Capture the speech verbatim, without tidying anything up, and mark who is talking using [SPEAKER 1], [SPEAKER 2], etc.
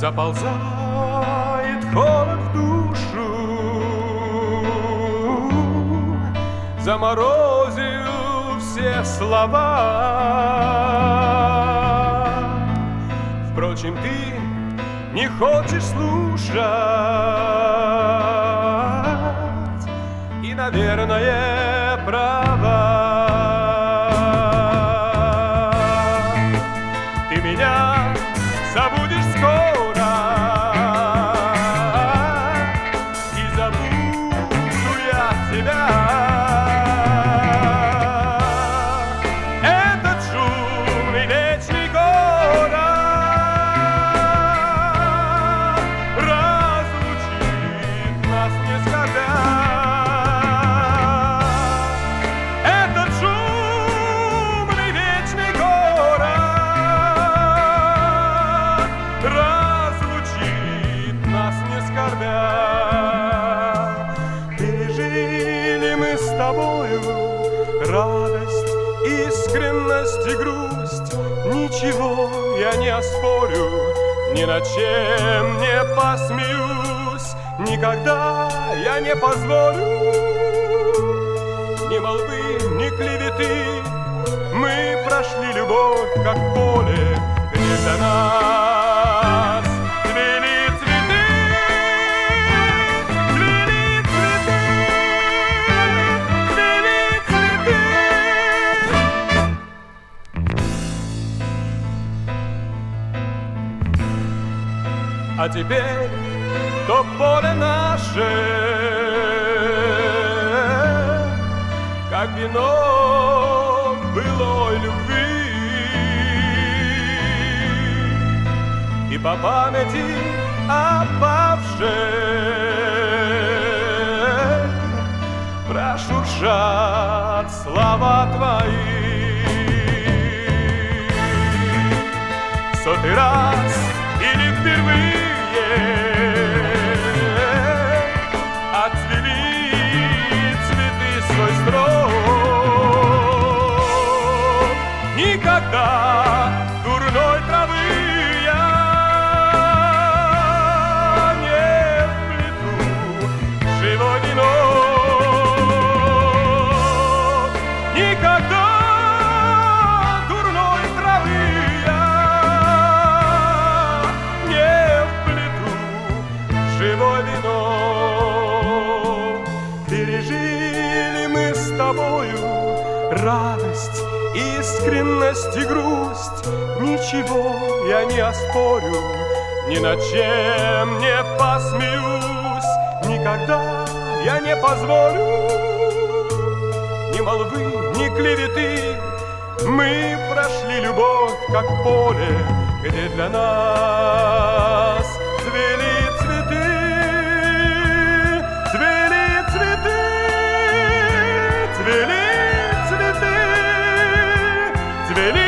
[SPEAKER 1] Заползает холод в душу, заморозил все слова. Впрочем, ты не хочешь слушать, и, наверное, права. Ты меня забудешь скоро, и забуду я тебя. Этот шумный вечный город разлучит нас не скорбя. Этот шумный вечный город разлучит нас не скорбя. Пережили мы с тобою радость, искренность и грусть. Ничего я не оспорю, ни над чем не посмеюсь. Никогда я не позволю ни молвы, ни клеветы. Мы прошли любовь, как поле, где за нас цвели цветы, цвели цветы, цвели цветы. А теперь то поле наше, как вино былой любви, и по памяти опавшей прошуршат слова твои. Сотый раз или впервые отцвели цветы свой строк. Никогда дурной травы я не вплету в живой венок. Никогда дурной травы я не вплету в живой венок. Пережили мы с тобою радость, искренность и грусть. Ничего я не оспорю, ни над чем не посмеюсь. Никогда я не позволю ни молвы, ни клеветы. Мы прошли любовь, как поле, где для нас цвели цветы, цвели цветы, цвели цветы, цвели